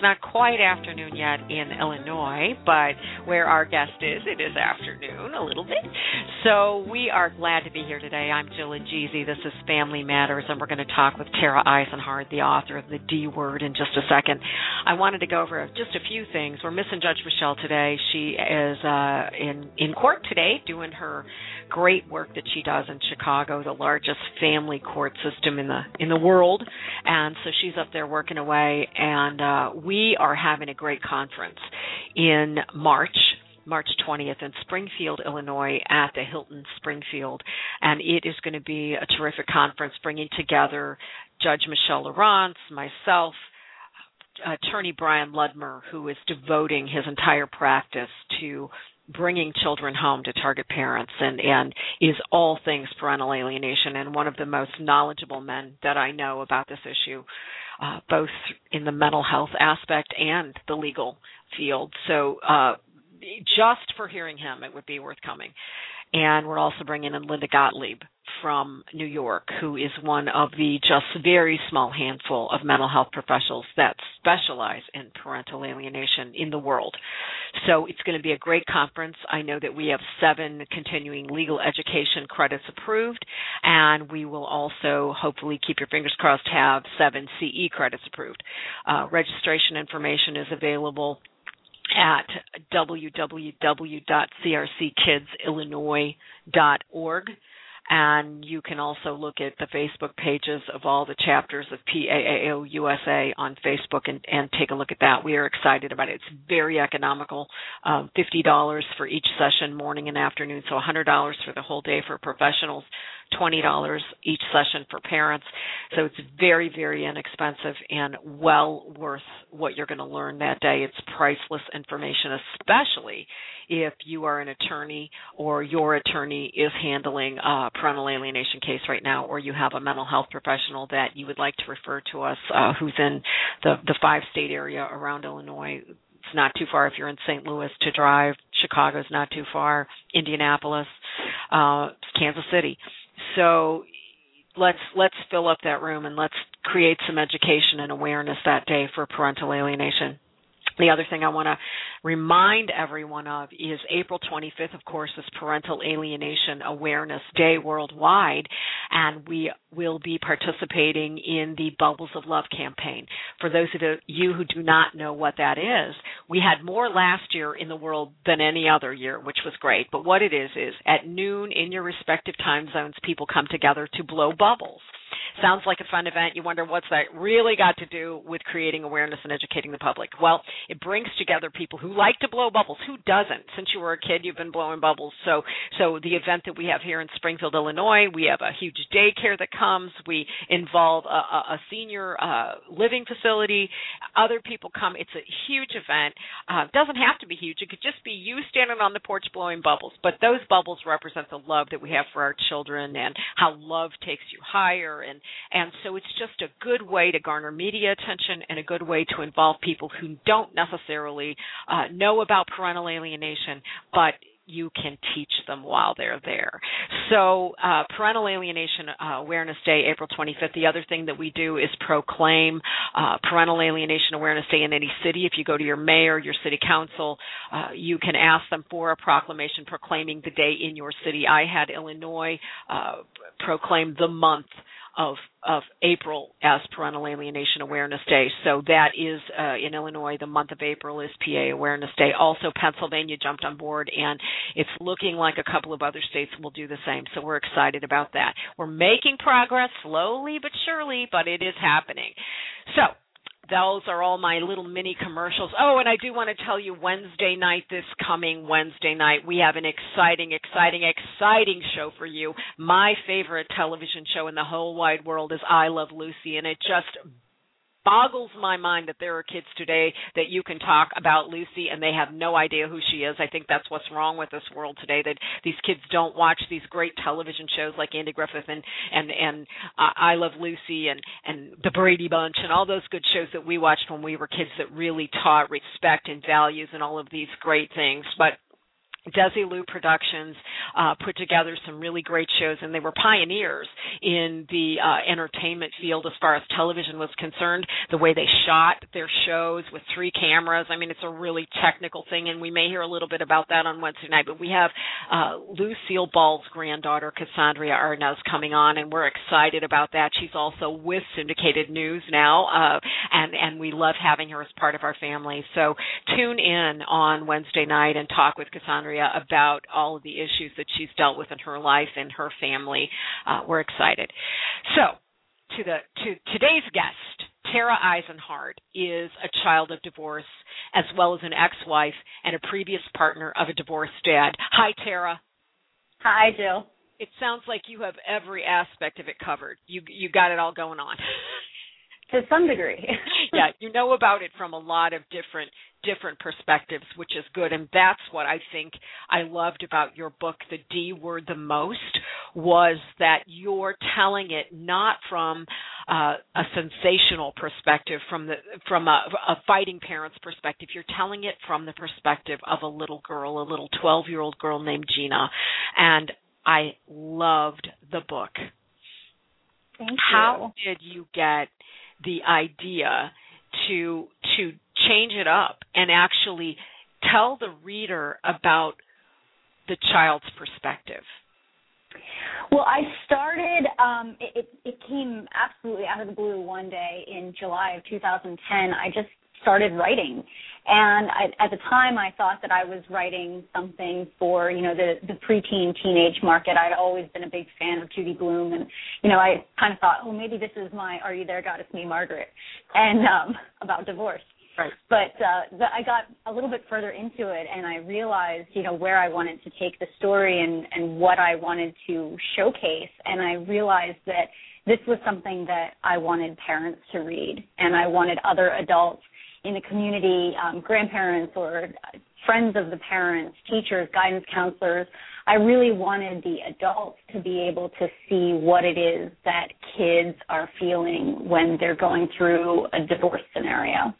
not quite afternoon yet in Illinois, but where our guest is, it is afternoon a little bit. So we are glad to be here today. I'm Jill Ageezy. This is Family Matters, and we're going to talk with Tara Eisenhart, the author of The D Word, in just a second. I wanted to go over just a few things. We're missing Judge Michelle today. She is in court today doing her great work that she does in Chicago, the largest family court system in the world, and so she's up there working away, and we are having a great conference in March 20th in Springfield, Illinois at the Hilton Springfield, and it is going to be a terrific conference bringing together Judge Michelle Laurence, myself, attorney Brian Ludmer, who is devoting his entire practice to bringing children home to target parents and is all things parental alienation, and one of the most knowledgeable men that I know about this issue, both in the mental health aspect and the legal field. So just for hearing him, it would be worth coming. And we're also bringing in Linda Gottlieb from New York, who is one of the just very small handful of mental health professionals that specialize in parental alienation in the world. So it's going to be a great conference. I know that we have 7 continuing legal education credits approved, and we will also, hopefully, keep your fingers crossed, have 7 CE credits approved. Registration information is available at www.crckidsilinois.org. And you can also look at the Facebook pages of all the chapters of PAAO USA on Facebook and take a look at that. We are excited about it. It's very economical, $50 for each session, morning and afternoon, so $100 for the whole day for professionals, $20 each session for parents. So it's very, very inexpensive and well worth what you're going to learn that day. It's priceless information, especially if you are an attorney or your attorney is handling a parental alienation case right now, or you have a mental health professional that you would like to refer to us who's in the 5-state area around Illinois. It's not too far if you're in St. Louis to drive. Chicago's not too far. Indianapolis, Kansas City. So let's fill up that room and let's create some education and awareness that day for parental alienation. The other thing I want to remind everyone of is April 25th, of course, is Parental Alienation Awareness Day worldwide, and we will be participating in the Bubbles of Love campaign. For those of you who do not know what that is, we had more last year in the world than any other year, which was great. But what it is at noon in your respective time zones, people come together to blow bubbles. Sounds like a fun event. You wonder what's that really got to do with creating awareness and educating the public. Well, it brings together people who like to blow bubbles. Who doesn't? Since you were a kid, you've been blowing bubbles. So the event that we have here in Springfield, Illinois, we have a huge daycare that comes. We involve a senior living facility. Other people come. It's a huge event. It doesn't have to be huge. It could just be you standing on the porch blowing bubbles. But those bubbles represent the love that we have for our children and how love takes you higher. And so it's just a good way to garner media attention and a good way to involve people who don't necessarily know about parental alienation, but you can teach them while they're there. So Parental Alienation Awareness Day, April 25th. The other thing that we do is proclaim Parental Alienation Awareness Day in any city. If you go to your mayor, your city council, you can ask them for a proclamation proclaiming the day in your city. I had Illinois proclaim the month of April as Parental Alienation Awareness Day. So that is, in Illinois, the month of April is PA Awareness Day. Also, Pennsylvania jumped on board, and it's looking like a couple of other states will do the same. So we're excited about that. We're making progress slowly but surely, but it is happening. So those are all my little mini commercials. Oh, and I do want to tell you, this coming Wednesday night, we have an exciting show for you. My favorite television show in the whole wide world is I Love Lucy, and it just boggles my mind that there are kids today that you can talk about Lucy and they have no idea who she is. I think that's what's wrong with this world today, that these kids don't watch these great television shows like Andy Griffith and I Love Lucy and The Brady Bunch and all those good shows that we watched when we were kids that really taught respect and values and all of these great things. But Desilu Productions put together some really great shows, and they were pioneers in the entertainment field as far as television was concerned. The way they shot their shows with 3 cameras, I mean, it's a really technical thing, and we may hear a little bit about that on Wednesday night. But we have Lucille Ball's granddaughter, Cassandra Arnaz, coming on, and we're excited about that. She's also with Syndicated News now, and we love having her as part of our family. So tune in on Wednesday night and talk with Cassandra about all of the issues that she's dealt with in her life and her family. We're excited. So, to today's guest, Tara Eisenhart is a child of divorce, as well as an ex-wife and a previous partner of a divorced dad. Hi, Tara. Hi, Jill. It sounds like you have every aspect of it covered. You got it all going on. To some degree. Yeah, you know about it from a lot of different perspectives, which is good. And that's what I think I loved about your book, The D Word, the most, was that you're telling it not from a sensational perspective, from a fighting parent's perspective. You're telling it from the perspective of a little girl, a little 12-year-old girl named Gina. And I loved the book. Thank you. How did you get the idea to change it up and actually tell the reader about the child's perspective? Well, I started, it came absolutely out of the blue one day in July of 2010. I just started writing. And at the time, I thought that I was writing something for, the preteen teenage market. I'd always been a big fan of Judy Blume. And, I kind of thought, oh, maybe this is my Are You There, God? It's Me, Margaret, and about divorce. Right. But I got a little bit further into it, and I realized, where I wanted to take the story and what I wanted to showcase. And I realized that this was something that I wanted parents to read, and I wanted other adults in the community, grandparents or friends of the parents, teachers, guidance counselors. I really wanted the adults to be able to see what it is that kids are feeling when they're going through a divorce scenario.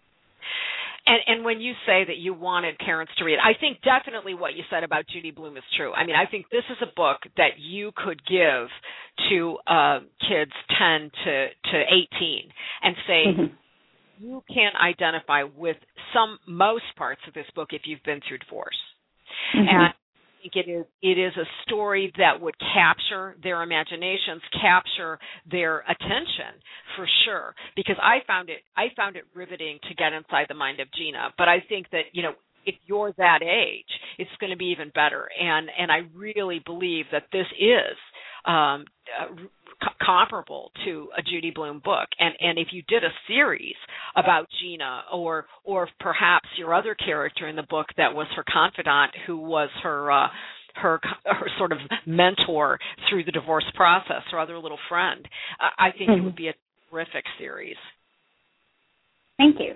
And when you say that you wanted parents to read, I think definitely what you said about Judy Blume is true. I mean, I think this is a book that you could give to kids 10 to 18 and say, you can identify with most parts of this book if you've been through divorce. And I think it is a story that would capture their imaginations, capture their attention for sure. Because I found it riveting to get inside the mind of Gina. But I think that, if you're that age, it's going to be even better. And I really believe that this is comparable to a Judy Blume book. And if you did a series about Gina or perhaps your other character in the book that was her confidant, who was her sort of mentor through the divorce process, her other little friend, I think it would be a terrific series. Thank you.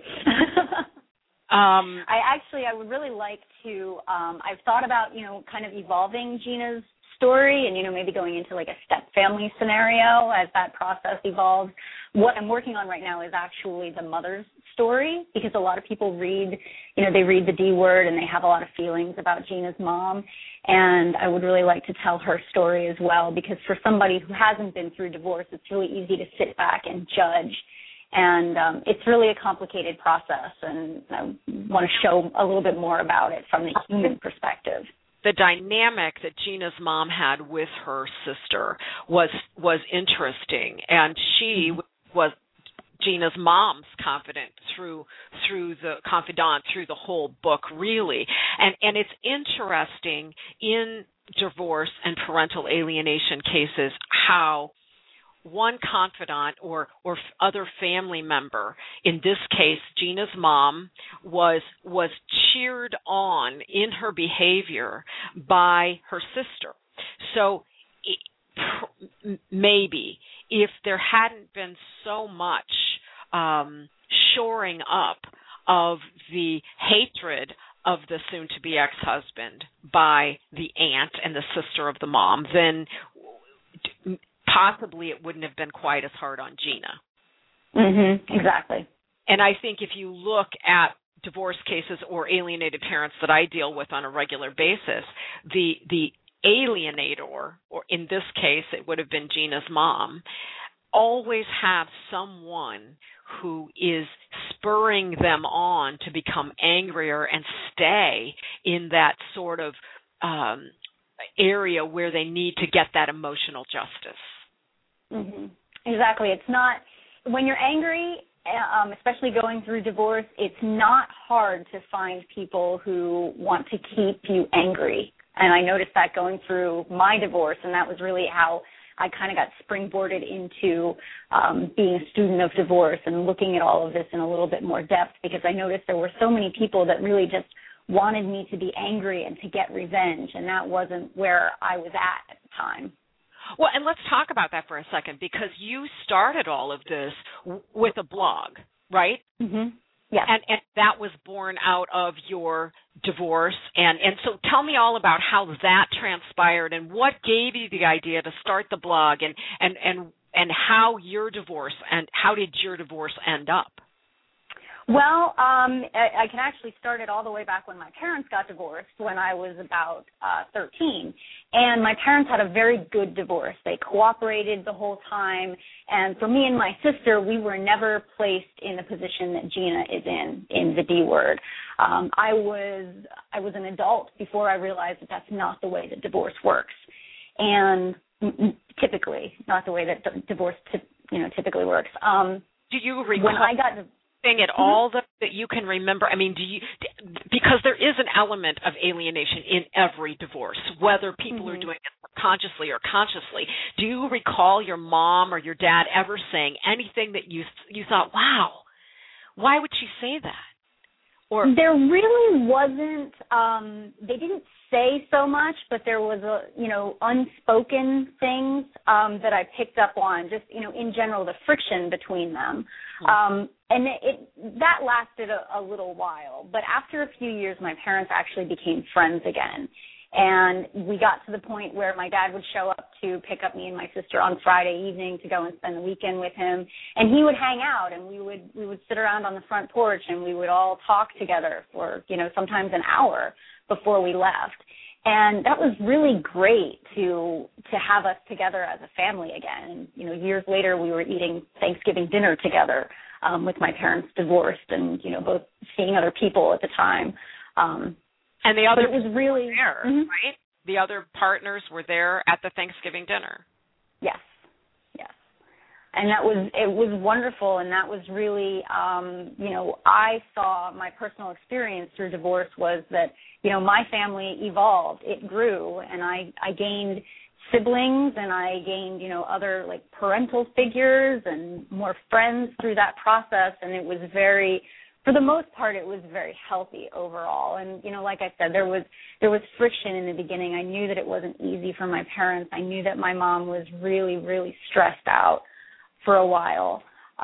I would really like to, I've thought about, kind of evolving Gina's story and, maybe going into like a step family scenario as that process evolves. What I'm working on right now is actually the mother's story, because a lot of people read, they read The D Word and they have a lot of feelings about Gina's mom. And I would really like to tell her story as well, because for somebody who hasn't been through divorce, it's really easy to sit back and judge. And it's really a complicated process, and I want to show a little bit more about it from the human perspective. The dynamic that Gina's mom had with her sister was interesting, and she was Gina's mom's confidant through the whole book, really. And it's interesting in divorce and parental alienation cases how one confidant or other family member, in this case Gina's mom, was cheered on in her behavior by her sister. So maybe if there hadn't been so much shoring up of the hatred of the soon-to-be ex-husband by the aunt and the sister of the mom, then possibly it wouldn't have been quite as hard on Gina. Exactly. And I think if you look at divorce cases or alienated parents that I deal with on a regular basis, the alienator, or in this case, it would have been Gina's mom, always have someone who is spurring them on to become angrier and stay in that sort of area where they need to get that emotional justice. Mm-hmm. Exactly. It's not, when you're angry, especially going through divorce, it's not hard to find people who want to keep you angry. And I noticed that going through my divorce, and that was really how I kind of got springboarded into being a student of divorce and looking at all of this in a little bit more depth, because I noticed there were so many people that really just wanted me to be angry and to get revenge, and that wasn't where I was at the time. Well, and let's talk about that for a second, because you started all of this with a blog, right? Mm-hmm. Yeah. And that was born out of your divorce. And so tell me all about how that transpired and what gave you the idea to start the blog, and how your divorce, and how did your divorce end up? Well, I can actually start it all the way back when my parents got divorced, when I was about 13. And my parents had a very good divorce. They cooperated the whole time. And for me and my sister, we were never placed in the position that Gina is in the D word. I was an adult before I realized that that's not the way that divorce works. And typically, not the way that divorce typically works. Do you recall? When I got at all that you can remember? I mean, because there is an element of alienation in every divorce, whether people are doing it consciously or consciously. Do you recall your mom or your dad ever saying anything that you thought, wow, why would she say that? Or there really wasn't, they didn't say so much, but there was unspoken things that I picked up on, just, in general, the friction between them. And that lasted a little while. But after a few years, my parents actually became friends again. And we got to the point where my dad would show up to pick up me and my sister on Friday evening to go and spend the weekend with him. And he would hang out, and we would sit around on the front porch, and we would all talk together for, sometimes an hour before we left. And that was really great to have us together as a family again. And, years later, we were eating Thanksgiving dinner together with my parents divorced, and, both seeing other people at the time. And the other it was really there, right? The other partners were there at the Thanksgiving dinner. Yes. And it was wonderful, and that was really, I saw my personal experience through divorce was that, my family evolved, it grew, and I gained siblings, and I gained, other like parental figures and more friends through that process, and it was for the most part, it was very healthy overall. And, like I said, there was friction in the beginning. I knew that it wasn't easy for my parents. I knew that my mom was really, really stressed out for a while.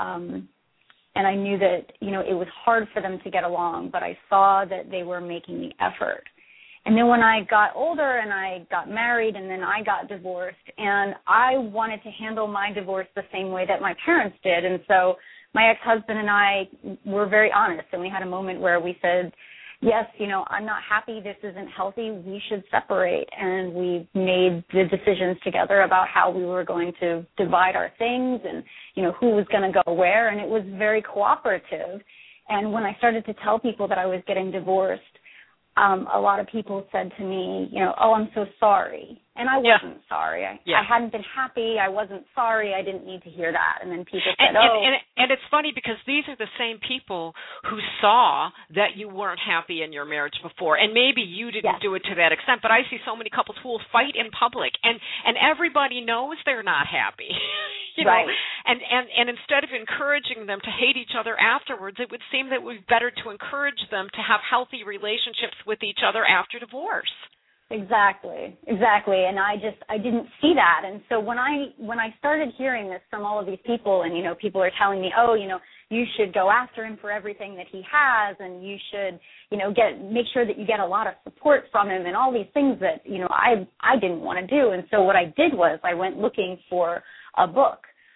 And I knew that, it was hard for them to get along, but I saw that they were making the effort. And then when I got older and I got married and then I got divorced, and I wanted to handle my divorce the same way that my parents did. And so my ex-husband and I were very honest, and we had a moment where we said, yes, I'm not happy, this isn't healthy, we should separate. And we made the decisions together about how we were going to divide our things and, who was going to go where, and it was very cooperative. And when I started to tell people that I was getting divorced, a lot of people said to me, oh, I'm so sorry. And I wasn't sorry. I hadn't been happy. I wasn't sorry. I didn't need to hear that. And then people said, And it's funny because these are the same people who saw that you weren't happy in your marriage before. And maybe you didn't do it to that extent, but I see so many couples who will fight in public, and everybody knows they're not happy. Right. And instead of encouraging them to hate each other afterwards, it would seem that it would be better to encourage them to have healthy relationships with each other after divorce. Exactly. And I didn't see that. And so when I started hearing this from all of these people, and, people are telling me, oh, you should go after him for everything that he has, and you should, make sure that you get a lot of support from him, and all these things that, I didn't want to do. And so what I did was I went looking for a book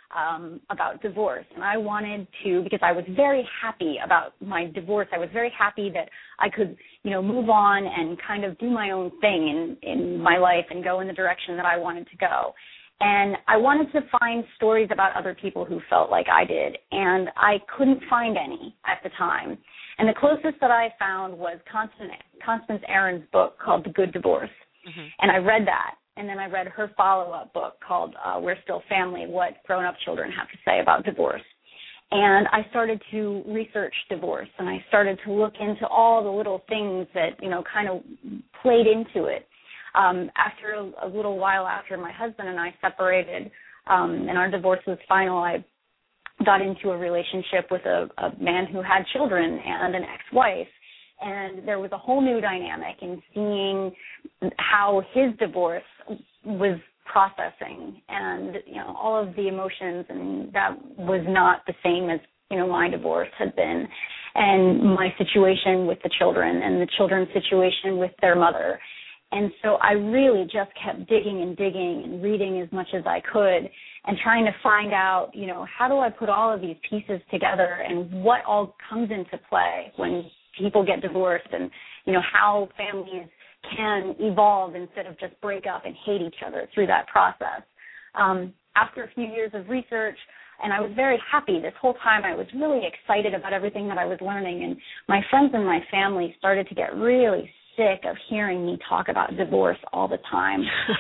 about divorce. And I wanted to, because I was very happy about my divorce. I was very happy that I could, move on and kind of do my own thing in my life and go in the direction that I wanted to go. And I wanted to find stories about other people who felt like I did, and I couldn't find any at the time. And the closest that I found was Constance Aaron's book called The Good Divorce. Mm-hmm. And I read that. And then I read her follow-up book called We're Still Family, What Grown-Up Children Have to Say About Divorce. And I started to research divorce, and I started to look into all the little things that, kind of played into it. After a little while after my husband and I separated and our divorce was final, I got into a relationship with a man who had children and an ex-wife. And there was a whole new dynamic in seeing how his divorce was processing and, all of the emotions, and that was not the same as, my divorce had been, and my situation with the children and the children's situation with their mother. And so I really just kept digging and reading as much as I could and trying to find out, how do I put all of these pieces together and what all comes into play when people get divorced, and, how families can evolve instead of just break up and hate each other through that process. After a few years of research, and I was very happy this whole time, I was really excited about everything that I was learning, and my friends and my family started to get really sick of hearing me talk about divorce all the time.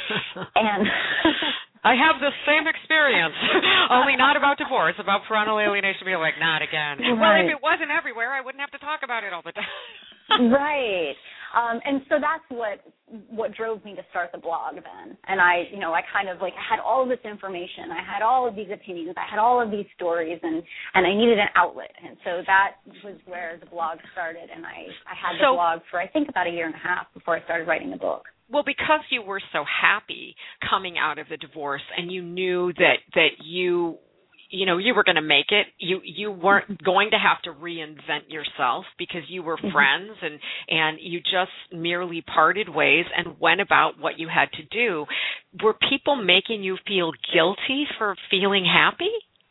And I have the same experience, only not about divorce, about parental alienation. Be like, not again. Right. Well, if it wasn't everywhere, I wouldn't have to talk about it all the time. Right. And so that's what drove me to start the blog then. And I kind of I had all of this information. I had all of these opinions. I had all of these stories, and I needed an outlet. And so that was where the blog started. And I had the blog for, I think, about a year and a half before I started writing the book. Well, because you were so happy coming out of the divorce, and you knew that you were going to make it. You weren't going to have to reinvent yourself because you were friends and you just merely parted ways and went about what you had to do. Were people making you feel guilty for feeling happy?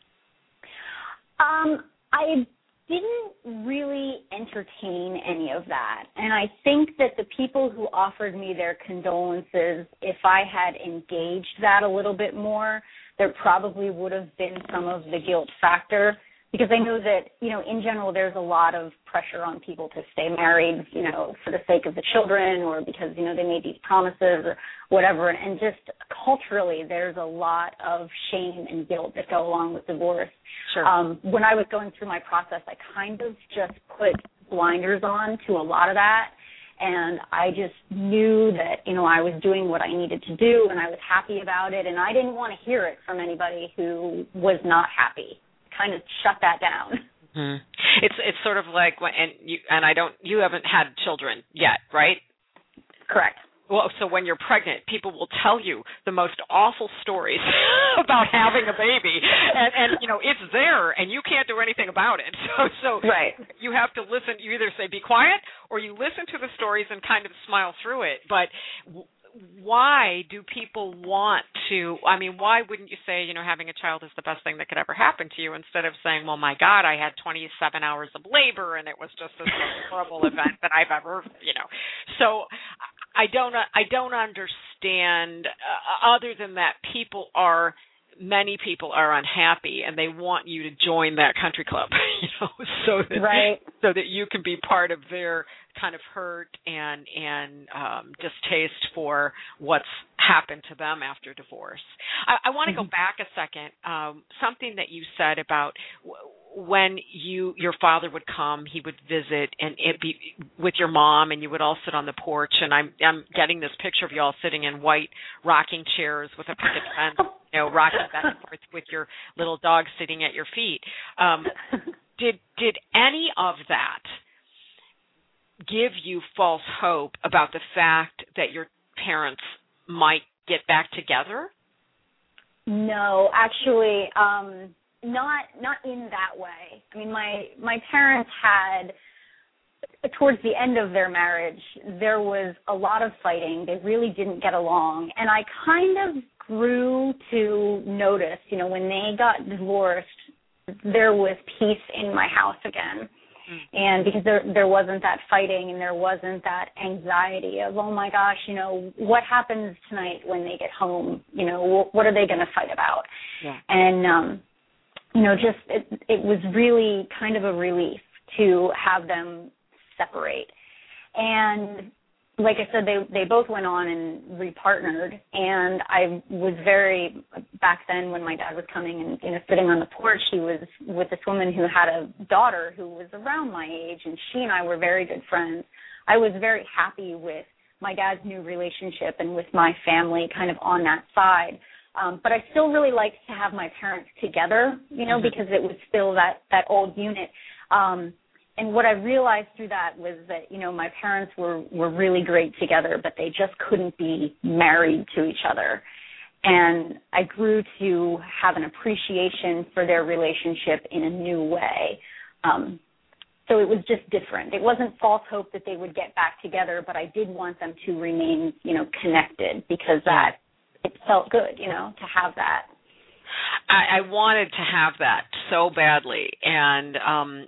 I didn't really entertain any of that. And I think that the people who offered me their condolences, if I had engaged that a little bit more, there probably would have been some of the guilt factor, because I know that, in general, there's a lot of pressure on people to stay married, for the sake of the children, or because, they made these promises or whatever. And just culturally, there's a lot of shame and guilt that go along with divorce. Sure. When I was going through my process, I kind of just put blinders on to a lot of that. And I just knew that, I was doing what I needed to do, and I was happy about it, and I didn't want to hear it from anybody who was not happy. Kind of shut that down. Mm-hmm. It's sort of like when, you haven't had children yet, right? Correct. Well, so when you're pregnant, people will tell you the most awful stories about having a baby, and it's there, and you can't do anything about it. So right. You have to listen. You either say be quiet, or you listen to the stories and kind of smile through it. But why do people want to? I mean, why wouldn't you say, having a child is the best thing that could ever happen to you, instead of saying, well, my God, I had 27 hours of labor, and it was just this most horrible event that I've ever, So I don't understand, other than that many people are unhappy, and they want you to join that country club, so that you can be part of their kind of hurt and distaste for what's happened to them after divorce. I want to go back a second. Something that you said about when your father would come, he would visit, and it'd be with your mom, and you would all sit on the porch. And I'm getting this picture of you all sitting in white rocking chairs with a picket fence, rocking back and forth with your little dog sitting at your feet. Did any of that give you false hope about the fact that your parents might get back together? No, actually, not in that way. I mean, my parents had, towards the end of their marriage, there was a lot of fighting. They really didn't get along, and I kind of grew to notice, when they got divorced, there was peace in my house again. And because there wasn't that fighting and there wasn't that anxiety of, oh my gosh, what happens tonight when they get home? What are they going to fight about? Yeah. And, it was really kind of a relief to have them separate. And like I said, they both went on and repartnered, and I was back then when my dad was coming and sitting on the porch, he was with this woman who had a daughter who was around my age, and she and I were very good friends. I was very happy with my dad's new relationship and with my family kind of on that side. But I still really liked to have my parents together, because it was still that old unit. And what I realized through that was that, my parents were really great together, but they just couldn't be married to each other. And I grew to have an appreciation for their relationship in a new way. So it was just different. It wasn't false hope that they would get back together, but I did want them to remain, connected, because it felt good, to have that. I wanted to have that so badly, and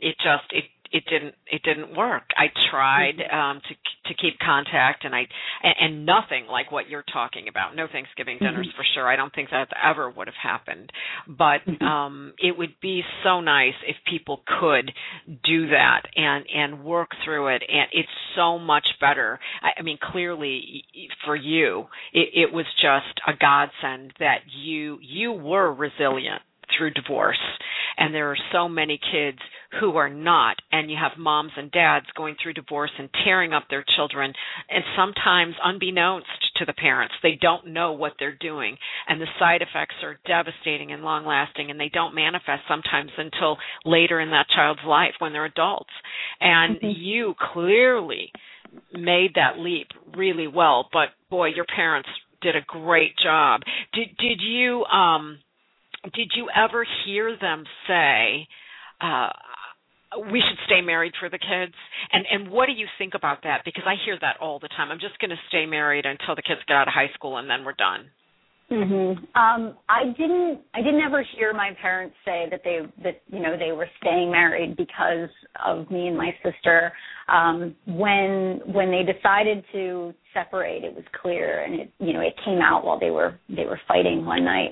it didn't work. I tried to keep contact, and nothing like what you're talking about. No Thanksgiving dinners for sure. I don't think that ever would have happened. But it would be so nice if people could do that and work through it. And it's so much better. I mean, clearly for you, it was just a godsend that you were resilient through divorce. And there are so many kids who are not, and you have moms and dads going through divorce and tearing up their children, and sometimes unbeknownst to the parents, they don't know what they're doing, and the side effects are devastating and long-lasting, and they don't manifest sometimes until later in that child's life when they're adults. And you clearly made that leap really well, but boy, your parents did a great job. Did you ever hear them say, we should stay married for the kids? And what do you think about that? Because I hear that all the time. I'm just going to stay married until the kids get out of high school and then we're done. I didn't ever hear my parents say that they were staying married because of me and my sister. When they decided to separate, it was clear, and it came out while they were fighting one night.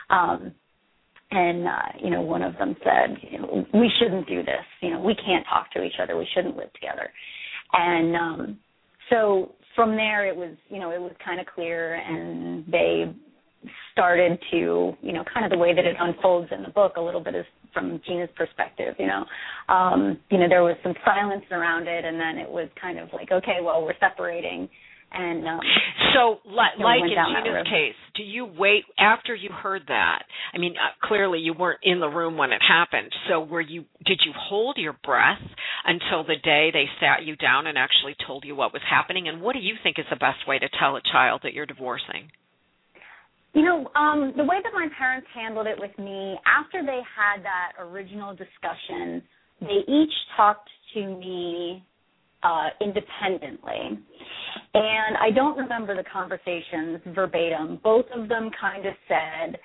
And one of them said, we shouldn't do this. We can't talk to each other. We shouldn't live together. And so from there, it was kind of clear, and they started to, kind of the way that it unfolds in the book, a little bit is from Gina's perspective, there was some silence around it, and then it was kind of like, okay, well, we're separating. And so, like in Gina's case, do you wait after you heard that? I mean, clearly you weren't in the room when it happened. So, did you hold your breath until the day they sat you down and actually told you what was happening? And what do you think is the best way to tell a child that you're divorcing? The way that my parents handled it with me, after they had that original discussion, they each talked to me independently. And I don't remember the conversations verbatim. Both of them kind of said,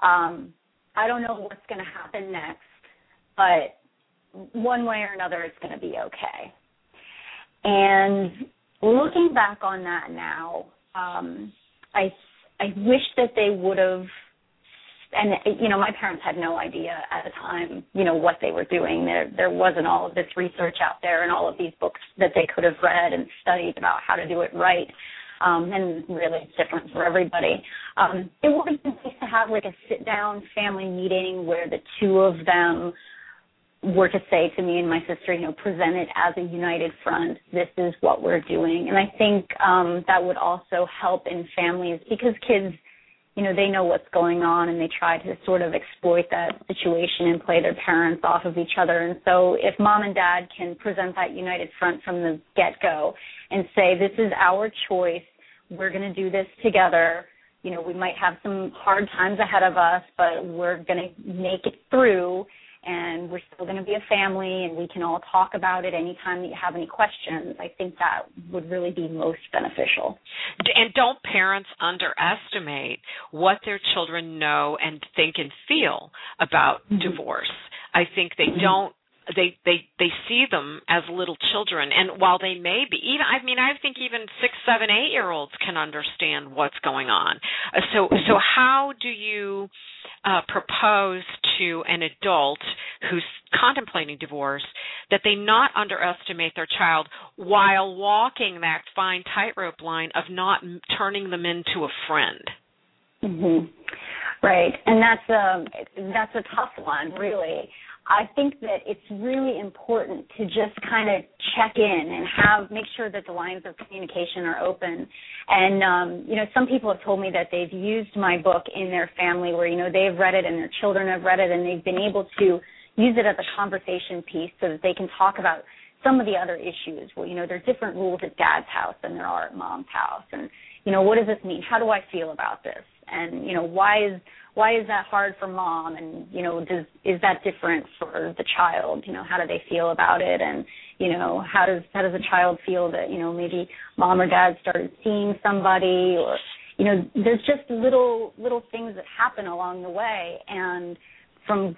I don't know what's going to happen next, but one way or another it's going to be okay. And looking back on that now, I wish that they would have, and, my parents had no idea at the time, what they were doing. There wasn't all of this research out there and all of these books that they could have read and studied about how to do it right. And really it's different for everybody. It would have been nice to have like a sit-down family meeting where the two of them were to say to me and my sister, present it as a united front. This is what we're doing. And I think that would also help in families, because kids, they know what's going on, and they try to sort of exploit that situation and play their parents off of each other. And so if mom and dad can present that united front from the get-go and say, this is our choice, we're going to do this together, we might have some hard times ahead of us, but we're going to make it through. and we're still going to be a family, and we can all talk about it anytime that you have any questions. I think that would really be most beneficial. And don't parents underestimate what their children know and think and feel about divorce. I think they don't. They see them as little children, and while they may be, I think even 6, 7, 8-year-olds can understand what's going on. So how do you propose to an adult who's contemplating divorce that they not underestimate their child while walking that fine tightrope line of not turning them into a friend? Mm-hmm. Right, and that's a tough one, really. I think that it's really important to just kind of check in and make sure that the lines of communication are open. And, some people have told me that they've used my book in their family where, they've read it and their children have read it, and they've been able to use it as a conversation piece so that they can talk about some of the other issues. Well, there's different rules at Dad's house than there are at Mom's house. And, what does this mean? How do I feel about this? And, why is that hard for Mom? And, is that different for the child? How do they feel about it? And, how does a child feel that, maybe Mom or Dad started seeing somebody, or, there's just little things that happen along the way. And from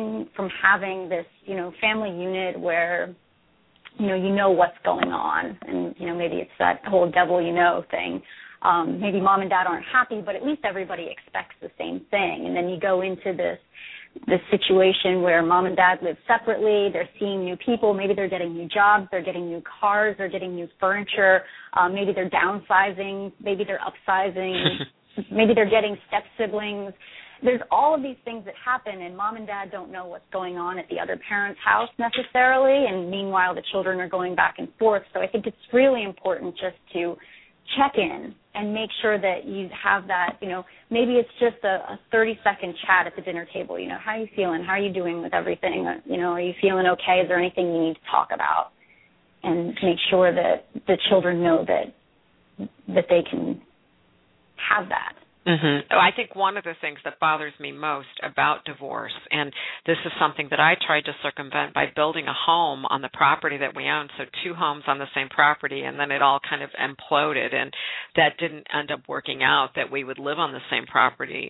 having this, family unit where, you know what's going on, and, maybe it's that whole devil thing. Maybe Mom and Dad aren't happy, but at least everybody expects the same thing. And then you go into this situation where Mom and Dad live separately. They're seeing new people. Maybe they're getting new jobs. They're getting new cars. They're getting new furniture. Maybe they're downsizing. Maybe they're upsizing. Maybe they're getting step siblings. There's all of these things that happen, and Mom and Dad don't know what's going on at the other parent's house necessarily, and meanwhile the children are going back and forth. So I think it's really important just to check in and make sure that you have that, maybe it's just a 30-second chat at the dinner table. How are you feeling? How are you doing with everything? Are you feeling okay? Is there anything you need to talk about? And make sure that the children know that they can have that. Mm-hmm. I think one of the things that bothers me most about divorce, and this is something that I tried to circumvent by building a home on the property that we own, so 2 homes on the same property, and then it all kind of imploded, and that didn't end up working out, that we would live on the same property,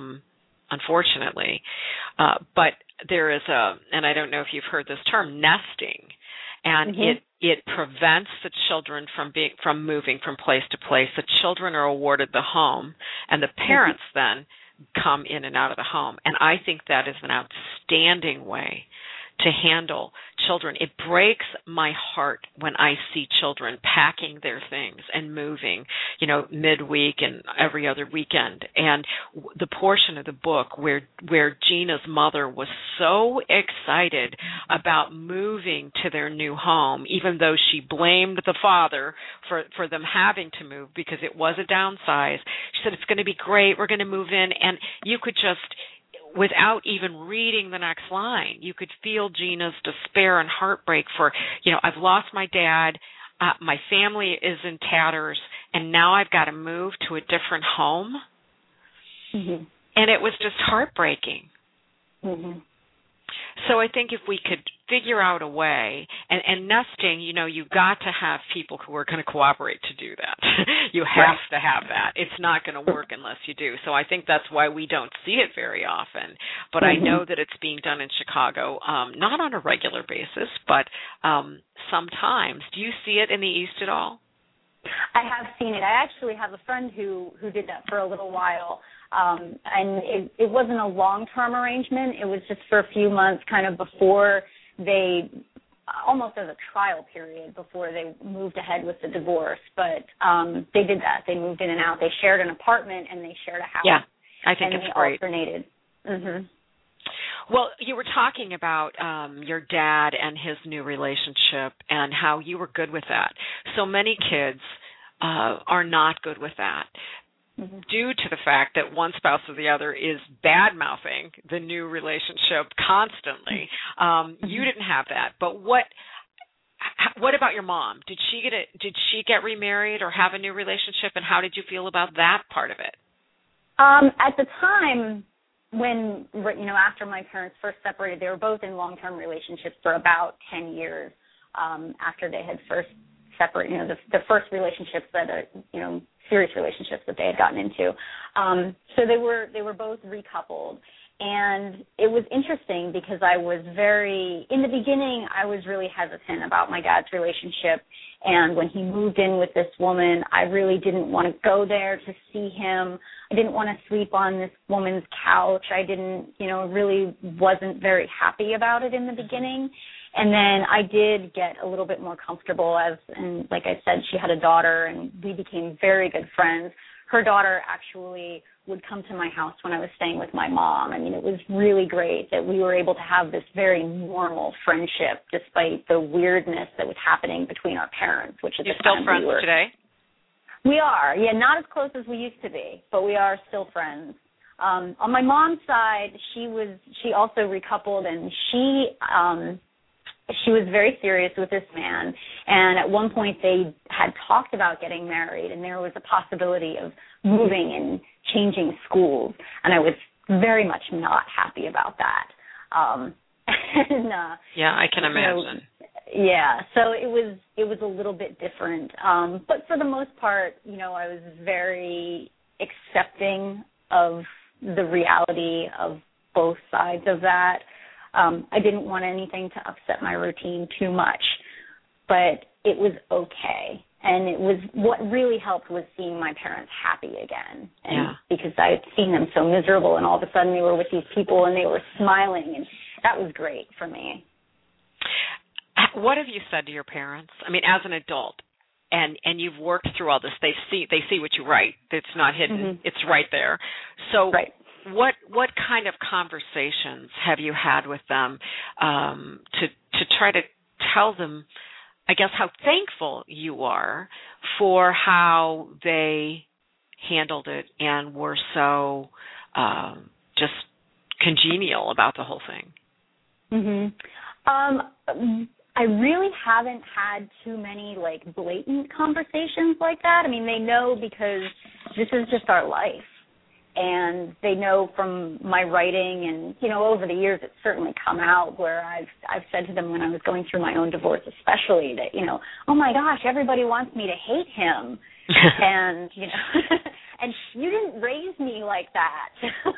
unfortunately. But there is and I don't know if you've heard this term, nesting. And it prevents the children from moving from place to place. The children are awarded the home, and the parents then come in and out of the home. And I think that is an outstanding way to handle children. It breaks my heart when I see children packing their things and moving, midweek and every other weekend. And the portion of the book where Gina's mother was so excited about moving to their new home, even though she blamed the father for them having to move because it was a downsize. She said, it's going to be great. We're going to move in. And you could just, without even reading the next line, you could feel Gina's despair and heartbreak for, I've lost my dad, my family is in tatters, and now I've got to move to a different home. Mm-hmm. And it was just heartbreaking. Mm-hmm. So I think if we could figure out a way, and nesting, you've got to have people who are going to cooperate to do that. You have to have that. It's not going to work unless you do. So I think that's why we don't see it very often. But I know that it's being done in Chicago, not on a regular basis, but sometimes. Do you see it in the East at all? I have seen it. I actually have a friend who did that for a little while. And it wasn't a long-term arrangement. It was just for a few months kind of before they, almost as a trial period, before they moved ahead with the divorce. But they did that. They moved in and out. They shared an apartment and they shared a house. Yeah, I think it's great. And they alternated. Mm-hmm. Well, you were talking about your dad and his new relationship and how you were good with that. So many kids are not good with that. Due to the fact that one spouse or the other is bad-mouthing the new relationship constantly. You didn't have that. But what about your mom? Did she get remarried or have a new relationship, and how did you feel about that part of it? At the time, when, after my parents first separated, they were both in long-term relationships for about 10 years after they had first separated, the first relationships that, serious relationships that they had gotten into. So they were both recoupled. And it was interesting because in the beginning, I was really hesitant about my dad's relationship. And when he moved in with this woman, I really didn't want to go there to see him. I didn't want to sleep on this woman's couch. I really wasn't very happy about it in the beginning. And then I did get a little bit more comfortable and like I said, she had a daughter and we became very good friends. Her daughter actually would come to my house when I was staying with my mom. I mean, it was really great that we were able to have this very normal friendship despite the weirdness that was happening between our parents, which is You're still friends today? We are. Yeah, not as close as we used to be, but we are still friends. On my mom's side, she also recoupled, and she was very serious with this man, and at one point they had talked about getting married, and there was a possibility of moving and changing schools, and I was very much not happy about that. Yeah, I can imagine. So it was a little bit different, but for the most part, I was very accepting of the reality of both sides of that. I didn't want anything to upset my routine too much, but it was okay. And what really helped was seeing my parents happy again. And because I had seen them so miserable, and all of a sudden they were with these people and they were smiling, and that was great for me. What have you said to your parents? I mean, as an adult, and you've worked through all this. They see what you write. It's not hidden. Mm-hmm. It's right there. So. Right. What kind of conversations have you had with them to try to tell them, I guess, how thankful you are for how they handled it and were so just congenial about the whole thing? Mm-hmm. I really haven't had too many blatant conversations like that. I mean, they know because this is just our life. And they know from my writing and, over the years it's certainly come out where I've said to them when I was going through my own divorce especially that, oh my gosh, everybody wants me to hate him. And, and you didn't raise me like that.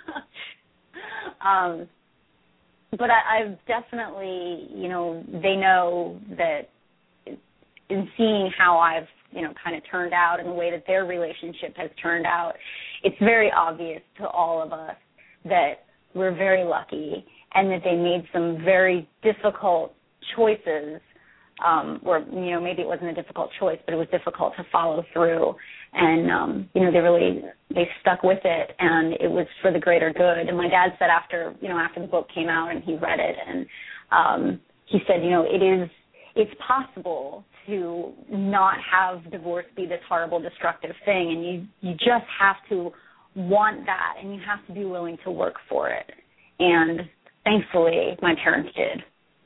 But I've definitely, they know that in seeing how I've, kind of turned out and the way that their relationship has turned out, it's very obvious to all of us that we're very lucky and that they made some very difficult choices, or, maybe it wasn't a difficult choice, but it was difficult to follow through. And, they stuck with it, and it was for the greater good. And my dad said after the book came out and he read it, and he said, it's possible to not have divorce be this horrible, destructive thing, and you just have to want that, and you have to be willing to work for it. And thankfully, my parents did.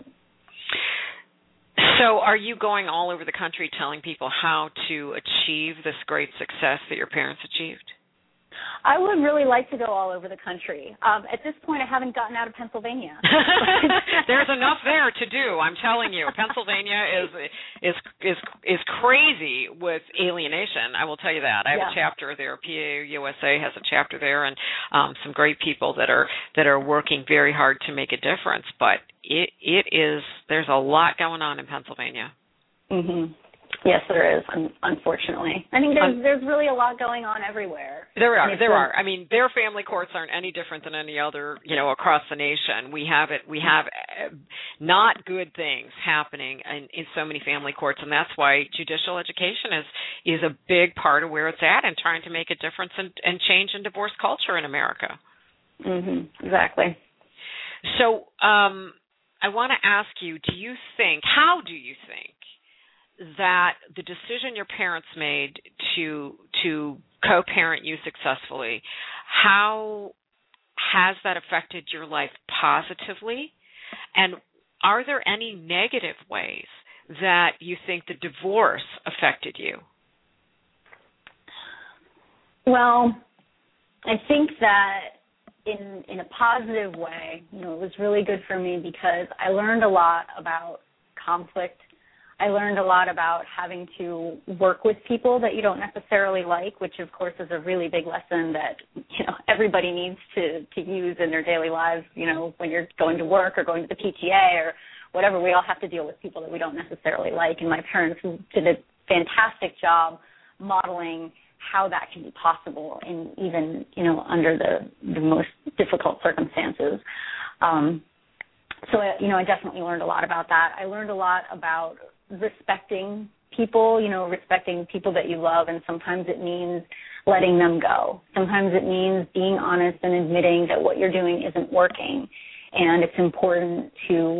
So are you going all over the country telling people how to achieve this great success that your parents achieved? I would really like to go all over the country. At this point, I haven't gotten out of Pennsylvania. There's enough there to do. I'm telling you, Pennsylvania is crazy with alienation. I will tell you that. I have a chapter there. PAO USA has a chapter there, and some great people that are working very hard to make a difference. But there's a lot going on in Pennsylvania. Mm-hmm. Yes, there is, unfortunately. I mean, there's really a lot going on everywhere. There are. I mean, their family courts aren't any different than any other, across the nation. We have not good things happening in so many family courts, and that's why judicial education is a big part of where it's at and trying to make a difference and change in divorce culture in America. Mm-hmm. Exactly. So I want to ask you, how do you think that the decision your parents made to co-parent you successfully, how has that affected your life positively? And are there any negative ways that you think the divorce affected you? Well, I think that in a positive way. It was really good for me because I learned a lot about conflict. I learned a lot about having to work with people that you don't necessarily like, which of course is a really big lesson that, everybody needs to use in their daily lives, when you're going to work or going to the PTA or whatever. We all have to deal with people that we don't necessarily like, and my parents did a fantastic job modeling how that can be possible in even, under the most difficult circumstances. So, I definitely learned a lot about that. I learned a lot about respecting people, respecting people that you love, and sometimes it means letting them go. Sometimes it means being honest and admitting that what you're doing isn't working. And it's important to,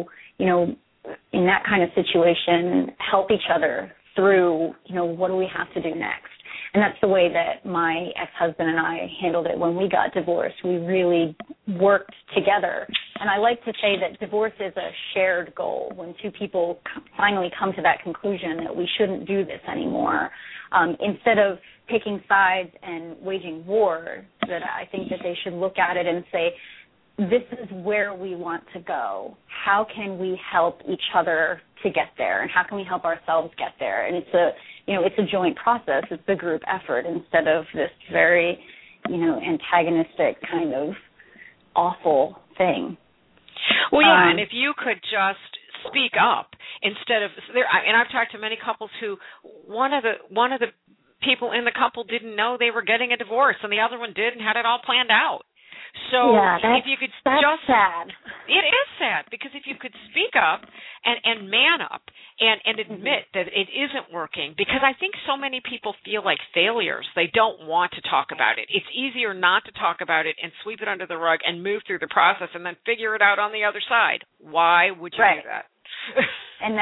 in that kind of situation, help each other through, what do we have to do next? And that's the way that my ex-husband and I handled it when we got divorced. We really worked together. And I like to say that divorce is a shared goal. When two people finally come to that conclusion that we shouldn't do this anymore, instead of picking sides and waging war, that I think that they should look at it and say, this is where we want to go. How can we help each other to get there? And how can we help ourselves get there? And it's a joint process. It's a group effort instead of this very, antagonistic kind of awful thing. Well, yeah, and if you could just speak up instead of and I've talked to many couples who one of the people in the couple didn't know they were getting a divorce, and the other one did and had it all planned out. So if you could that's sad. It is sad, because if you could speak up and man up and admit that it isn't working, because I think so many people feel like failures. They don't want to talk about it. It's easier not to talk about it and sweep it under the rug and move through the process and then figure it out on the other side. Why would you do that? And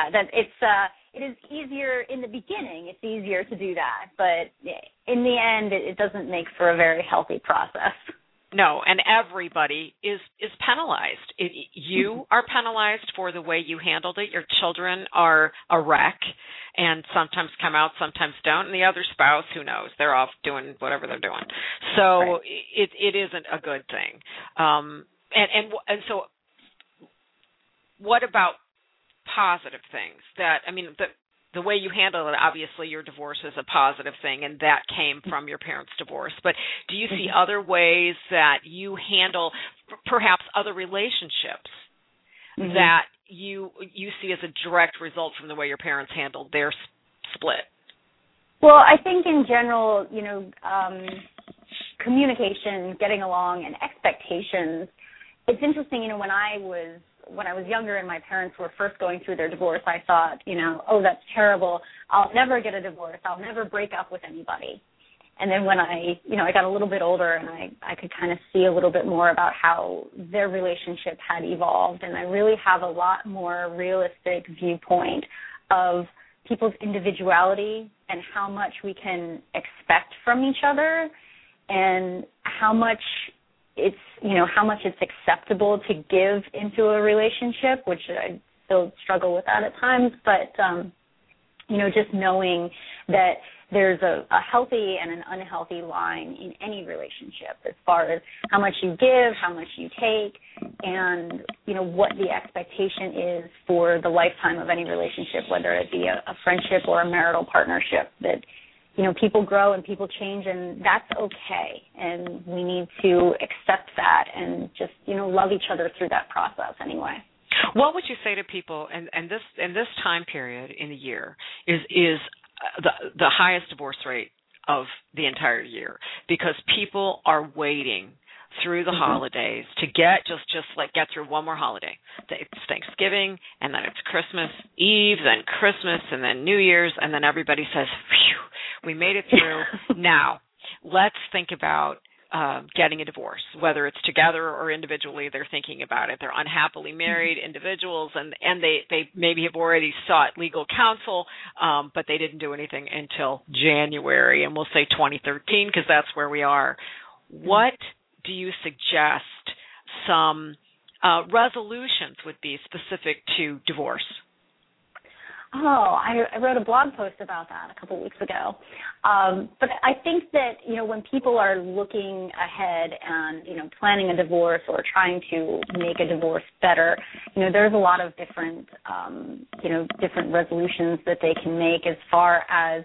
it is easier in the beginning. It's easier to do that, but in the end, it doesn't make for a very healthy process. No, and everybody is penalized. You are penalized for the way you handled it. Your children are a wreck and sometimes come out, sometimes don't. And the other spouse, who knows? They're off doing whatever they're doing. So it isn't a good thing. And so what about positive things? The way you handle it, obviously your divorce is a positive thing, and that came from your parents' divorce. But do you see other ways that you handle perhaps other relationships that you see as a direct result from the way your parents handled their split? Well, I think in general, communication, getting along, and expectations. It's interesting, when I was younger and my parents were first going through their divorce, I thought, oh, that's terrible. I'll never get a divorce. I'll never break up with anybody. And then when I got a little bit older and I could kind of see a little bit more about how their relationship had evolved, and I really have a lot more realistic viewpoint of people's individuality and how much we can expect from each other, and how much it's acceptable to give into a relationship, which I still struggle with that at times, but just knowing that there's a healthy and an unhealthy line in any relationship as far as how much you give, how much you take, and what the expectation is for the lifetime of any relationship, whether it be a friendship or a marital partnership. That people grow and people change, and that's okay. And we need to accept that and just, love each other through that process anyway. What would you say to people, and this time period in the year is the highest divorce rate of the entire year, because people are waiting through the holidays to get through one more holiday. It's Thanksgiving, and then it's Christmas Eve, then Christmas, and then New Year's, and then everybody says, phew, we made it through. Now, let's think about getting a divorce, whether it's together or individually. They're thinking about it. They're unhappily married individuals, and they maybe have already sought legal counsel, but they didn't do anything until January, and we'll say 2013 because that's where we are. What do you suggest some resolutions would be specific to divorce? Oh, I wrote a blog post about that a couple of weeks ago. But I think that, when people are looking ahead and, planning a divorce or trying to make a divorce better, there's a lot of different, different resolutions that they can make as far as,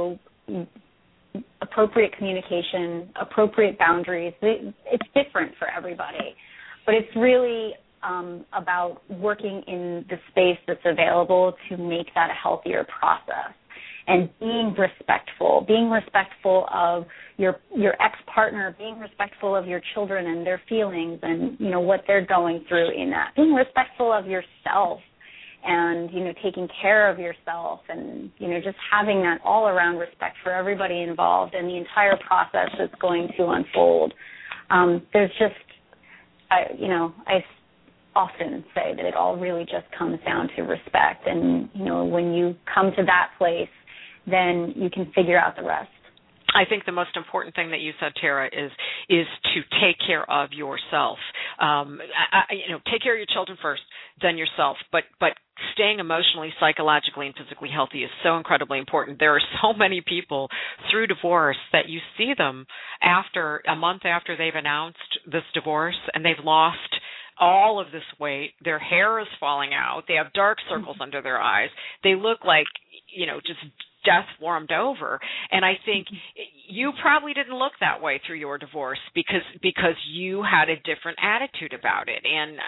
appropriate communication, appropriate boundaries. It's different for everybody. But it's really about working in the space that's available to make that a healthier process, and being respectful of your ex-partner, being respectful of your children and their feelings and, what they're going through in that, being respectful of yourself and, taking care of yourself and, just having that all-around respect for everybody involved and the entire process that's going to unfold. There's just, I often say that it all really just comes down to respect. And, when you come to that place, then you can figure out the rest. I think the most important thing that you said, Tara, is to take care of yourself. Take care of your children first, then yourself. But staying emotionally, psychologically, and physically healthy is so incredibly important. There are so many people through divorce that you see them after a month after they've announced this divorce, and they've lost all of this weight. Their hair is falling out. They have dark circles under their eyes. They look like, just death warmed over. And I think you probably didn't look that way through your divorce because you had a different attitude about it. And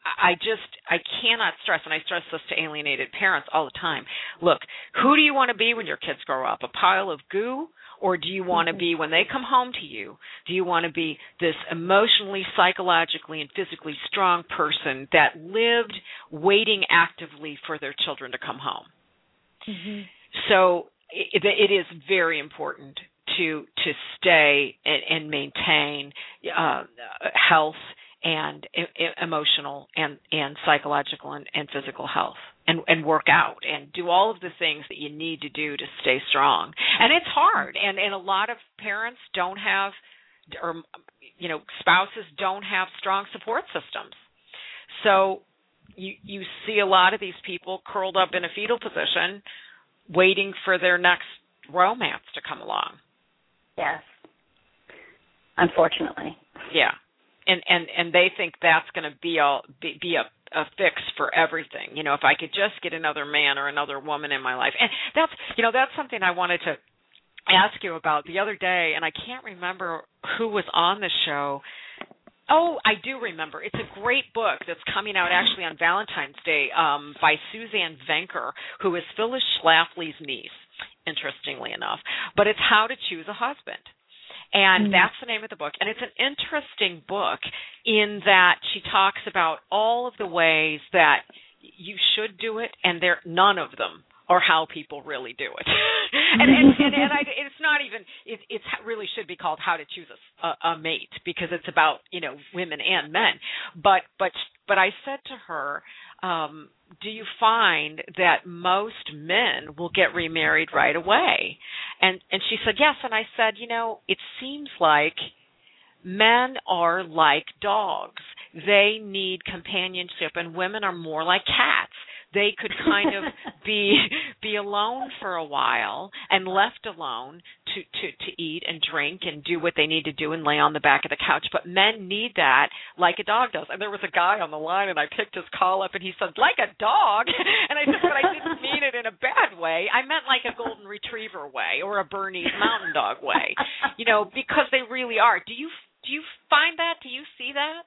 I cannot stress, and I stress this to alienated parents all the time. Look, who do you want to be when your kids grow up? A pile of goo? Or do you want to be, when they come home to you, do you want to be this emotionally, psychologically, and physically strong person that lived waiting actively for their children to come home? Mm-hmm. So it is very important to stay and maintain health and emotional and psychological and physical health. And work out and do all of the things that you need to do to stay strong. And it's hard. And a lot of parents don't have, or, spouses don't have strong support systems. So you see a lot of these people curled up in a fetal position waiting for their next romance to come along. Yes. Unfortunately. Yeah. And they think that's going to be a fix for everything. If I could just get another man or another woman in my life. And that's something I wanted to ask you about the other day, and I can't remember who was on the show. Oh, I do remember. It's a great book that's coming out actually on Valentine's Day by Suzanne Venker, who is Phyllis Schlafly's niece, interestingly enough. But it's How to Choose a Husband. And that's the name of the book. And it's an interesting book in that she talks about all of the ways that you should do it, and none of them are how people really do it. It's not even, it really should be called How to Choose a Mate, because it's about, women and men. But I said to her, do you find that most men will get remarried right away? And she said, yes. And I said, it seems like men are like dogs. They need companionship, and women are more like cats. They could kind of be alone for a while and left alone to eat and drink and do what they need to do and lay on the back of the couch. But men need that like a dog does. And there was a guy on the line, and I picked his call up, and he said, like a dog? And I said, but I didn't mean it in a bad way. I meant like a golden retriever way or a Bernese mountain dog way, because they really are. Do you find that? Do you see that?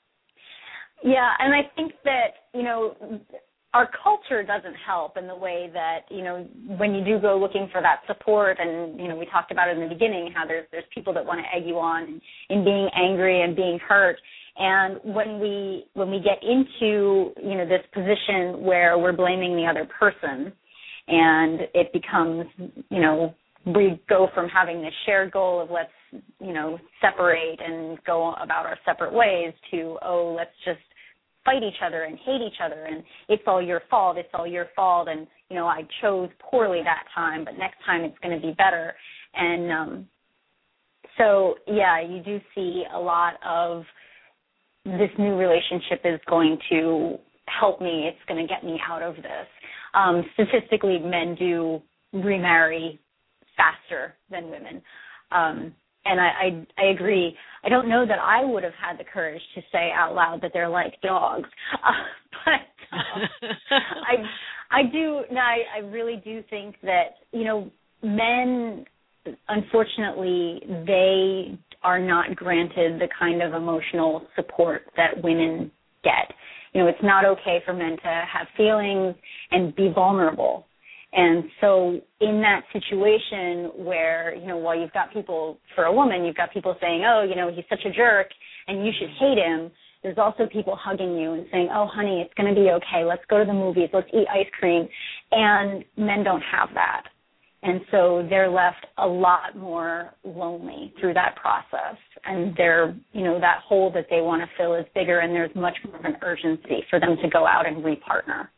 Yeah, and I think that, our culture doesn't help in the way that, when you do go looking for that support, and, we talked about it in the beginning, how there's people that want to egg you on in being angry and being hurt. And when we get into, this position where we're blaming the other person, and it becomes, we go from having this shared goal of let's, separate and go about our separate ways to, let's just fight each other and hate each other, and it's all your fault, and, I chose poorly that time, but next time it's going to be better. And so, yeah, you do see a lot of this new relationship is going to help me, it's going to get me out of this. Statistically, men do remarry faster than women. And I agree. I don't know that I would have had the courage to say out loud that they're like dogs, but I really do think that, men, unfortunately, they are not granted the kind of emotional support that women get. It's not okay for men to have feelings and be vulnerable. And so in that situation where, while you've got people, for a woman, you've got people saying, oh, he's such a jerk and you should hate him, there's also people hugging you and saying, oh, honey, it's going to be okay. Let's go to the movies. Let's eat ice cream. And men don't have that. And so they're left a lot more lonely through that process. And they're, that hole that they want to fill is bigger, and there's much more of an urgency for them to go out and repartner.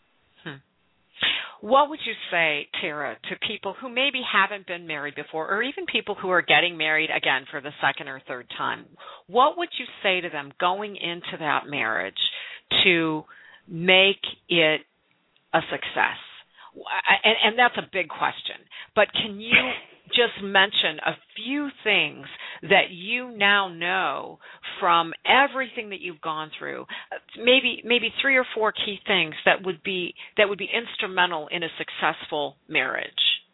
What would you say, Tara, to people who maybe haven't been married before, or even people who are getting married again for the second or third time? What would you say to them going into that marriage to make it a success? And that's a big question. But can you just mention a few things that you now know from everything that you've gone through? Maybe 3 or 4 key things that would be instrumental in a successful marriage.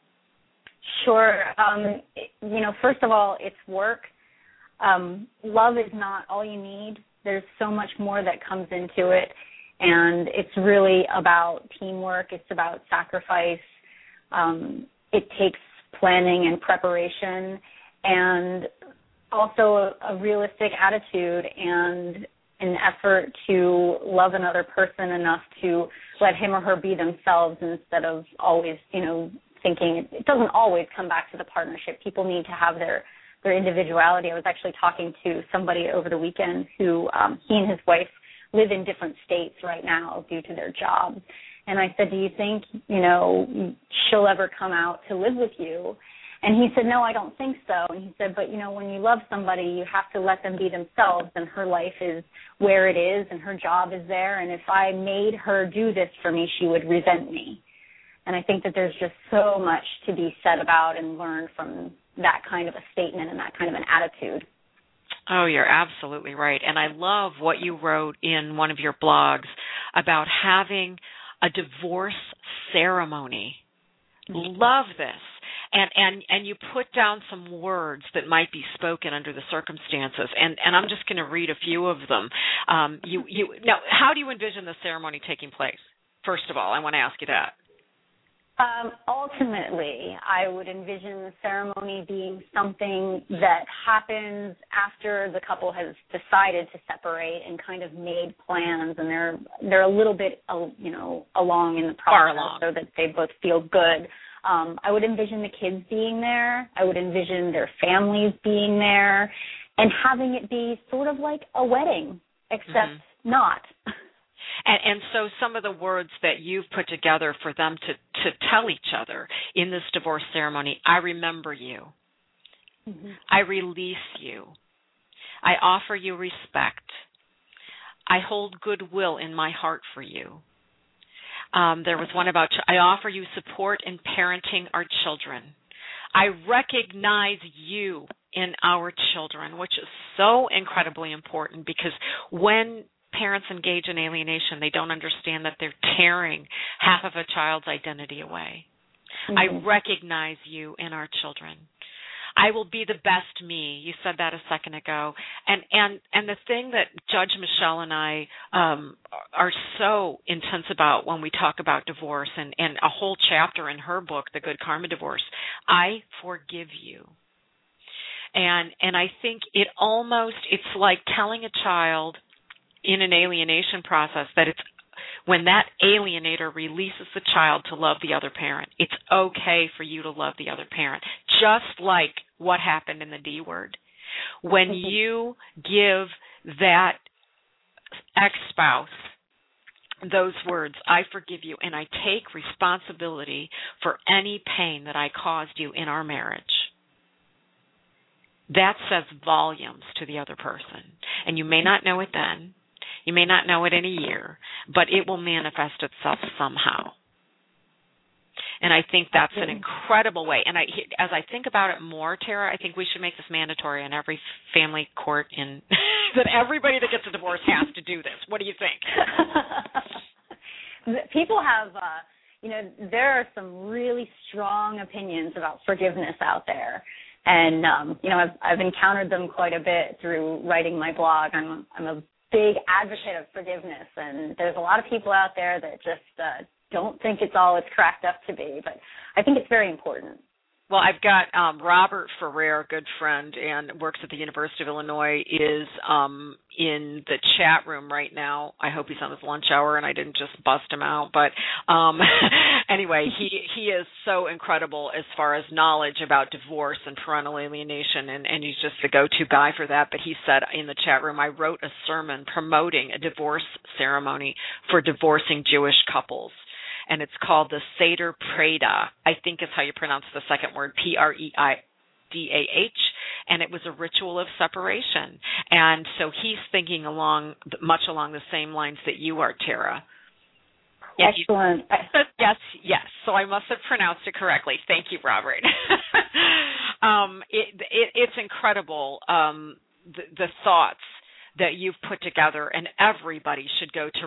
Sure. First of all, it's work. Love is not all you need. There's so much more that comes into it. And it's really about teamwork. It's about sacrifice. It takes planning and preparation, and also a realistic attitude and an effort to love another person enough to let him or her be themselves instead of always, thinking it doesn't always come back to the partnership. People need to have their individuality. I was actually talking to somebody over the weekend who he and his wife live in different states right now due to their jobs. And I said, do you think, she'll ever come out to live with you? And he said, no, I don't think so. And he said, but, when you love somebody, you have to let them be themselves, and her life is where it is, and her job is there. And if I made her do this for me, she would resent me. And I think that there's just so much to be said about and learned from that kind of a statement and that kind of an attitude. Oh, you're absolutely right. And I love what you wrote in one of your blogs about having a divorce ceremony. Love this. And you put down some words that might be spoken under the circumstances, and I'm just going to read a few of them. Now, how do you envision the ceremony taking place? First of all, I want to ask you that. Ultimately, I would envision the ceremony being something that happens after the couple has decided to separate and kind of made plans, and they're a little bit, along in the process so that they both feel good. I would envision the kids being there. I would envision their families being there, and having it be sort of like a wedding, except not. And so some of the words that you've put together for them to tell each other in this divorce ceremony: I remember you. I release you. I offer you respect. I hold goodwill in my heart for you. There was one about, I offer you support in parenting our children. I recognize you in our children, which is so incredibly important, because when parents engage in alienation, they don't understand that they're tearing half of a child's identity away. I recognize you in our children. I will be the best me. You said that a second ago. And the thing that Judge Michelle and I are so intense about when we talk about divorce, and a whole chapter in her book, The Good Karma Divorce, I forgive you. And I think it's like telling a child in an alienation process that it's when that alienator releases the child to love the other parent, it's okay for you to love the other parent, just like what happened in the D word. When you give that ex-spouse those words, I forgive you, and I take responsibility for any pain that I caused you in our marriage, that says volumes to the other person. And you may not know it then. You may not know it in a year, but it will manifest itself somehow. And I think that's an incredible way. And as I think about it more, Tara, I think we should make this mandatory in every family court in that everybody that gets a divorce has to do this. What do you think? People have, there are some really strong opinions about forgiveness out there. And, I've encountered them quite a bit through writing my blog. I'm a big advocate of forgiveness, and there's a lot of people out there that just don't think it's all it's cracked up to be, but I think it's very important. Well, I've got Robert Ferrer, a good friend, and works at the University of Illinois, is in the chat room right now. I hope he's on his lunch hour and I didn't just bust him out. But anyway, he is so incredible as far as knowledge about divorce and parental alienation, and he's just the go-to guy for that. But he said in the chat room, I wrote a sermon promoting a divorce ceremony for divorcing Jewish couples. And it's called the Seder Preda, I think is how you pronounce the second word, Preidah, and it was a ritual of separation. And so he's thinking much along the same lines that you are, Tara. Excellent. Yes. So I must have pronounced it correctly. Thank you, Robert. It's incredible, the thoughts that you've put together, and everybody should go to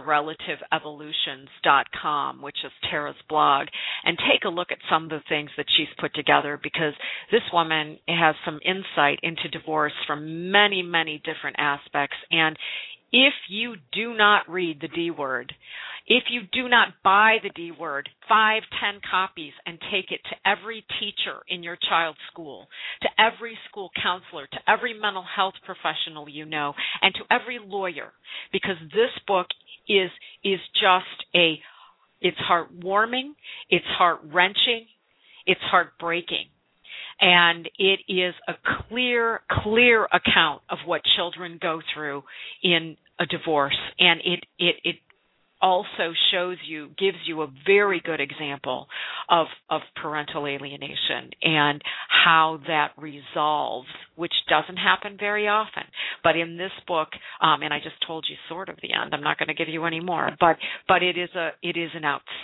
relativeevolutions.com, which is Tara's blog, and take a look at some of the things that she's put together, because this woman has some insight into divorce from many, many different aspects. And if you do not read the D Word, if you do not buy the D Word, 5, 10 copies, and take it to every teacher in your child's school, to every school counselor, to every mental health professional you know, and to every lawyer, because this book is just it's heartwarming, it's heart-wrenching, it's heartbreaking. And it is a clear account of what children go through in a divorce. And it also gives you a very good example of parental alienation and how that resolves, which doesn't happen very often. But in this book, and I just told you sort of the end, I'm not going to give you any more, but it is an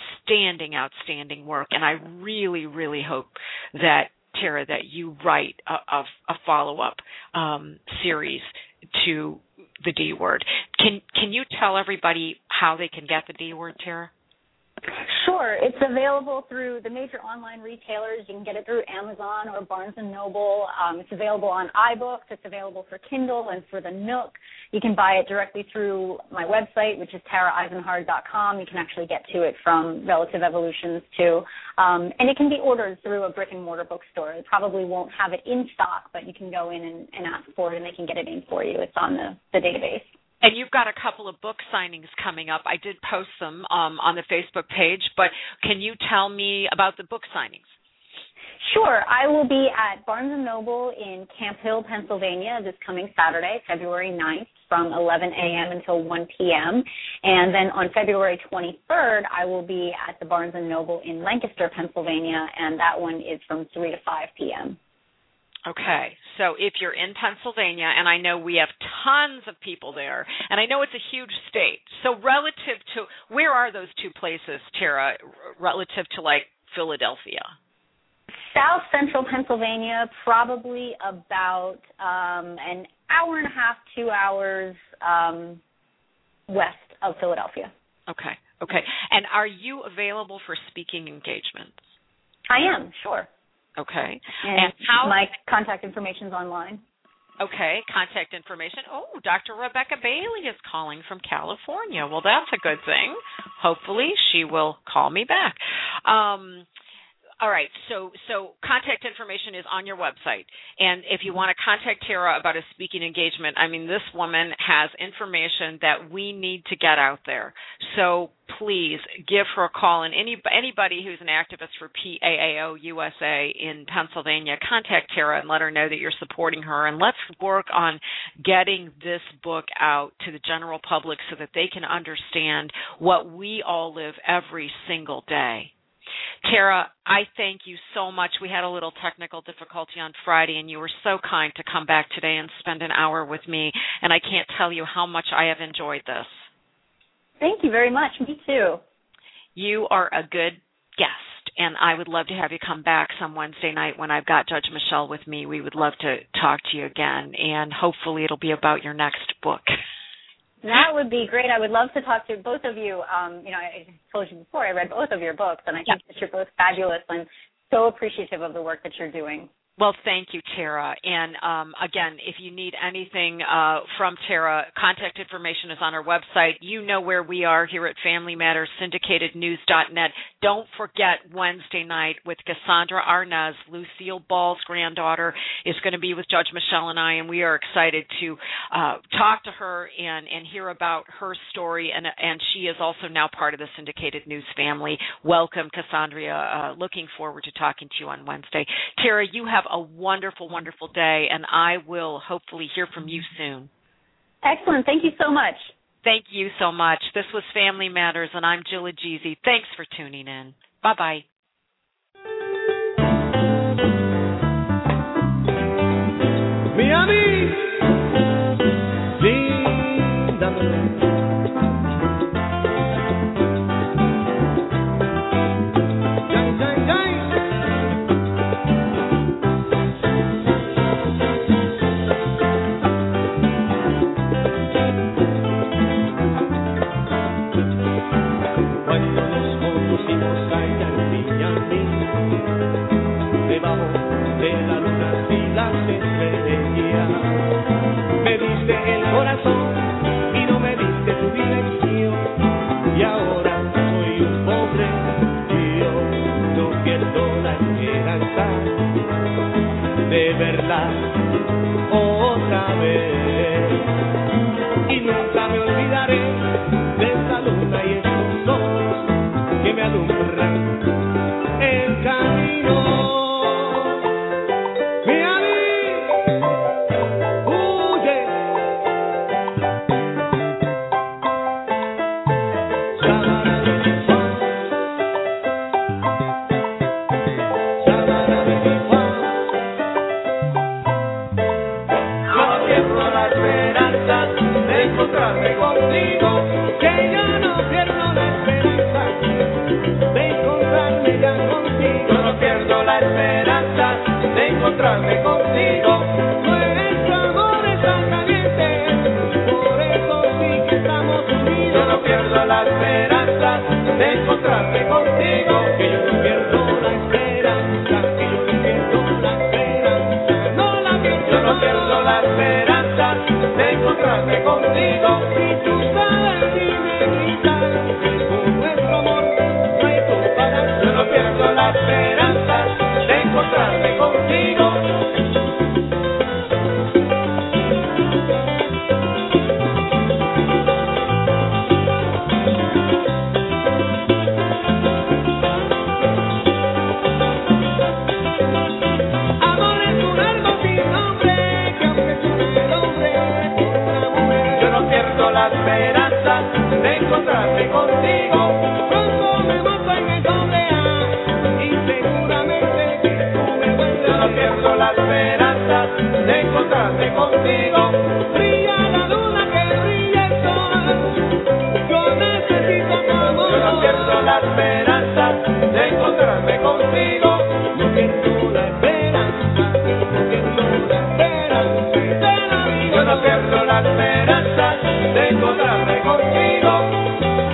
outstanding work. And I really, really hope that, Tara, that you write a follow-up series to the D Word. Can you tell everybody how they can get the D Word, Tara? Sure. It's available through the major online retailers. You can get it through Amazon or Barnes & Noble. It's available on iBooks. It's available for Kindle and for the Nook. You can buy it directly through my website, which is taraeisenhard.com. You can actually get to it from Relative Evolutions, too. And it can be ordered through a brick-and-mortar bookstore. They probably won't have it in stock, but you can go in and ask for it, and they can get it in for you. It's on the database. And you've got a couple of book signings coming up. I did post them on the Facebook page, but can you tell me about the book signings? Sure. I will be at Barnes & Noble in Camp Hill, Pennsylvania this coming Saturday, February 9th, from 11 a.m. until 1 p.m. And then on February 23rd, I will be at the Barnes & Noble in Lancaster, Pennsylvania, and that one is from 3 to 5 p.m. Okay, so if you're in Pennsylvania, and I know we have tons of people there, and I know it's a huge state, so relative to, where are those two places, Tara, relative to, like, Philadelphia? South Central Pennsylvania, probably about an hour and a half, 2 hours west of Philadelphia. Okay. And are you available for speaking engagements? I am, sure. Okay. And my contact information is online. Okay, contact information. Oh, Dr. Rebecca Bailey is calling from California. Well, that's a good thing. Hopefully she will call me back. All right, so contact information is on your website. And if you want to contact Tara about a speaking engagement, I mean, this woman has information that we need to get out there. So please give her a call. And anybody who's an activist for PAAO USA in Pennsylvania, contact Tara and let her know that you're supporting her. And let's work on getting this book out to the general public so that they can understand what we all live every single day. Tara, I thank you so much. We had a little technical difficulty on Friday, and you were so kind to come back today and spend an hour with me, and I can't tell you how much I have enjoyed this. Thank you very much. Me too. You are a good guest, and I would love to have you come back some Wednesday night when I've got Judge Michelle with me. We would love to talk to you again, and hopefully it'll be about your next book. That would be great. I would love to talk to both of you. I told you before, I read both of your books, and I think that you're both fabulous and so appreciative of the work that you're doing. Well, thank you, Tara. And again, if you need anything from Tara, contact information is on our website. You know where we are here at Family Matters, syndicatednews.net. Don't forget Wednesday night with Cassandra Arnaz, Lucille Ball's granddaughter, is going to be with Judge Michelle and I, and we are excited to talk to her and hear about her story. And she is also now part of the Syndicated News family. Welcome, Cassandra. Looking forward to talking to you on Wednesday. Tara, you have a wonderful, wonderful day, and I will hopefully hear from you soon. Excellent. Thank you so much. Thank you so much. This was Family Matters, and I'm Jill Ageezy. Thanks for tuning in. Bye-bye. Miami, linda. Otra vez, y nunca me olvidaré de esa luna y esos ojos que me alumbran el camino. Miami, huye. Encontrarme contigo, que yo no pierdo la esperanza de encontrarme ya contigo. Yo no pierdo la esperanza de encontrarme contigo. Nuestro amor es tan caliente, por eso sí que estamos unidos. Yo no pierdo la esperanza de encontrarme contigo, que yo no pierdo la esperanza, que yo no pierdo la esperanza, no la pierdo. Yo no pierdo la esperanza de encontrarme contigo. Si tú sabes y me gritas que con nuestro amor no hay comparación. Yo no pierdo la esperanza de encontrarme contigo. Amor es un algo sin nombre, que aunque suene el hombre, pierdo la esperanza de encontrarme contigo. Pronto me mato en el doble A y seguramente que tú me vuelves. Yo no pierdo la esperanza de encontrarme contigo. Brilla la luna que brilla el sol. Yo necesito tu amor. Yo no pierdo la esperanza de encontrarme contigo. No pierdo la esperanza, no pierdo la esperanza de la vida. Yo no pierdo la esperanza de encontrarme contigo.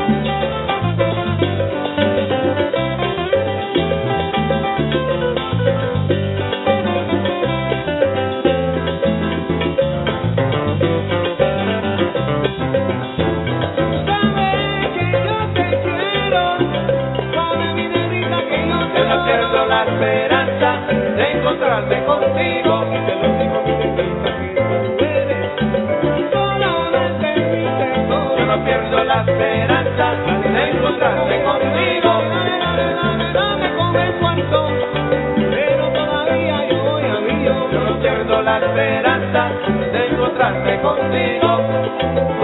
Sabes que yo te quiero, sabe mi negrita que yo no pierdo la esperanza de encontrarme contigo. Y te lo digo, mi negrita, que tú eres solamente mi tesoro. Yo no pierdo la esperanza de encontrarme contigo. Dame con el cuarto, pero todavía yo voy a mí. Yo no pierdo la esperanza de encontrarme contigo.